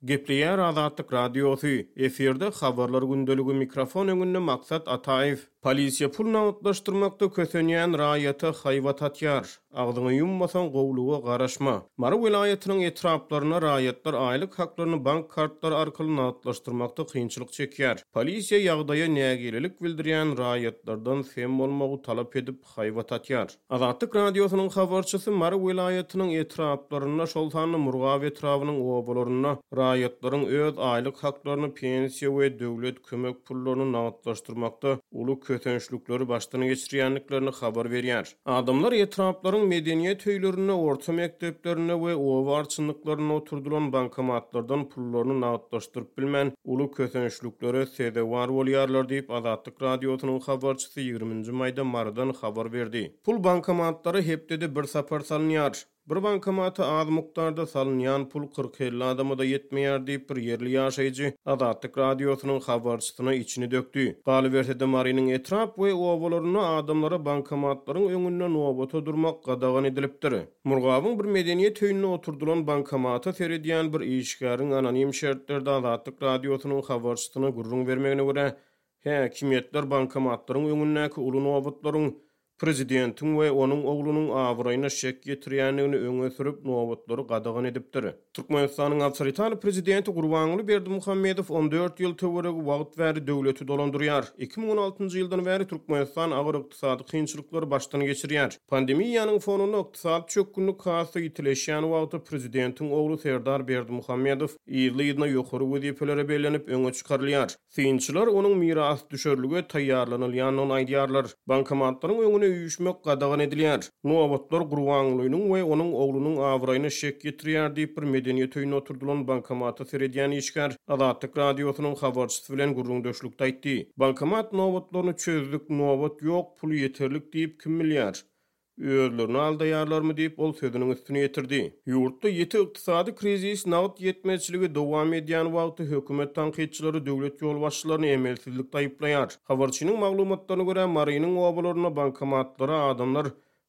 Gepleyer Azatlyk Radiosu, eferde habarlar gündölügi mikrofon öňünde maksat Ataev. Polisiýa pul nagtlaşdyrmakda kösenýän raýaty haýwat atýar. Agdyňy yummasan gowlugy garaşma. Mara welaýatynyň etraplaryna raýatlar aýlyk haklaryny bank kartlary arkaly nagtlaşdyrmakda kynçylyk çekýär. Polisiýa ýagdaýa nägililik bildirýän raýatlardan fem bolmagy talap edip haýwat atýar. Azatlyk Radiosynyň habarçysy Mara welaýatynyň etraplaryna şol sanly Murgaw etrawynyň obalaryna raýatlaryň öz aýlyk haklaryny pensiýa we döwlet kömek pullaryny nagtlaşdyrmakda uly kötençlikleri başdan geçirýänliklerini habar berýär. Adamlar etraplaryň medeniýet höýlerine, orta mekdeplerine we owarçynlyklaryna oturdulan bankomatlardan pullaryny nagtlaşdyryp bilmän uly kötençlikleri sedewar bolýarlar diýip Azatlyk Radiosynyň habarçysy 20-nji maýda Mardan habar berdi. Pul bankomatlary hepdede bir sapar salınýar. Bir bankomata az mukdarda salınýan pul 40-50 adama da yetmeýär diýip bir yerli ýaşaýjy Azatlyk Radiosynyň habarçysyna içini dökdi. Galybertede Marynyň etrap we obalaryna adamlara bankomatlaryň öňünde nowbata durmak gadagan edilipdir. Murgawyň bir medeniýet höýünde oturdulan bankomata seredýän bir işgäriň anonim şertlerde Azatlyk Radiosynyň habarçysyna gurrun bermegine görä, häkimetler bankomatlaryň öňündäki uly nowbatlaryň Prezidentin we onuň oglunyň awraýyna şek getirýänligini öňe sürüp nowbatlary gadagan edipdir. Türkmenistanyň awtoritar prezidenti Gurbanguly Berdimuhammedow 14 ýyl töweregi wagt bäri döwleti dolandyrýar. 2016-njy ýyldan bäri Türkmenistan agyr ykdysady kynçylyklar başdan geçirýär. Pandemiýanyň fonunda ykdysady çökünlük hasy ýitileşýän wagtda prezidentiň oglu Serdar Berdimuhammedow ýylyna ýokary wezifelere bellenip öňe çykarylýar. Synçylar onuň miras düşerlige taýýarlanylýanyny aýdýarlar. Bankomatlaryň öňüne üýüşmek gadagan edilýär. Nowbatlar Gurbangulynyň we onuň oglunyň awraýyna şek getirýär diýip bir medeniýet höýüne oturdulan bankomata seredýän işgär Azatlyk Radiosynyň habarçysy bilen gurrun döşlükde aýtdy. Bankomat nowbatlaryny çözdük, nowbat ýok, pul ýeterlik diýip kim bilýär? Özlerini aldaýarlarmy diýip ol sözüniň üstüne ýetirdi. Ýurtda ýeti ykdysady krizis nagt ýetmezçiligi dowam edýän wagtda hökümet tanqidçilari döwlet ýol başçylaryny emelsizlikde aýyplaýar. Habarçynyň maglumatlaryna görä Marynyň obalaryna bankomatlara adamlar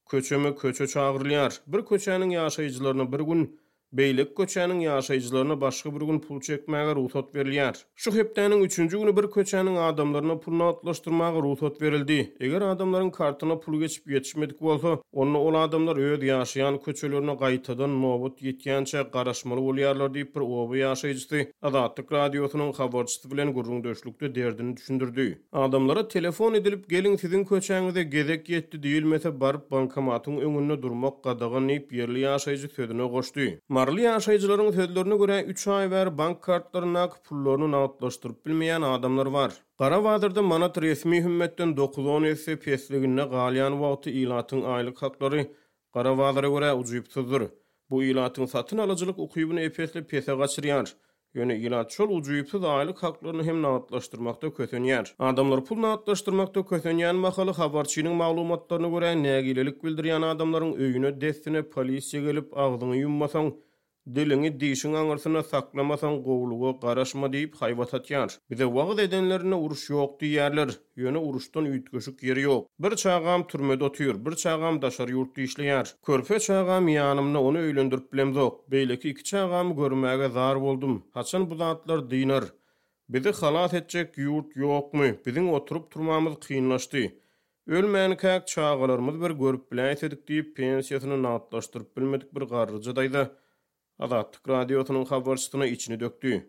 köçe çagyrylýar. Bir köçäniň ýaşaýjylaryna bir gün beýlik köçäniň ýaşaýjylaryna başga bir gün pul çekmäge ruhsat berilýär. Şu hepdeniň 3-nji güni bir köçäniň adamlaryna pul nagtlaşdyrmagy ruhsat berildi. Eger adamlaryň kartyna pul geçip ýetişmedik bolsa, onu ol adamlar öz ýaşaýan köçelerine gaýtadan nowbat ýetýänçe garaşmaly bolýarlar diýip bir oba ýaşaýjysy Azatlyk Radiosynyň habarçysy bilen gurrun döşlükde derdini düşündirdi. Adamlara telefon edilip gelin siziň köçäňizde gezek ýetdi diýilmese baryp bankomatyň öňünde durmak gadagan diýip yerli ýaşaýjy sözüne goşdy. Marly ýaşaýjylaryň sözlerine görä 3 ay bäri bank kartlaryna pullaryny nagtlaşdyryp bilmeýän adamlar bar. Gara Badyrda manat resmi hümmetden 9-10 esse pesligine galýan wagty ilatyň aýlyk haklary Gara Badyra görä ujuýupsyzdyr. Bu ilatyň satyn alyjylyk ukybyny epesli pese gaçyrýar. Ýöne ilat şol ujuýupsyz aýlyk haklaryny hem nagtlaşdyrmakda kösenýär. Adamlar pul nagtlaşdyrmakda kösenýän mahaly habarçynyň maglumatlaryna görä nägililik bildirýän adamlaryň öýüne destine polisiýa gelip agdyňy yummasaň diliňi diýişiň aňyrsyna saklamasaň gowlugy garaşma diýip haýwat atýar. Bize wagt edenlerine uruş ýok diýerler. Ýöne uruşdan üýtgeşik ýeri ýok. Bir çagam türmede otyr, bir çagam daşar ýurtda işleýär. Körpe çagam ýanymda onu öýlendirip bilemzok. Beýleki iki çagamy görmäge zar boldum. Haçan bu zatlar diýner. Bizi halat etjek ýurt ýokmy? Biziň oturup turmamyz kynlaşdy. Ölmäni käk çagalarymyz bir görüp bilen edik diýip pensiýasyny nagtlaşdyryp bilmedik bir garryjy daýda Azatlyk Radiosynyň habarçysyna içini dökdi.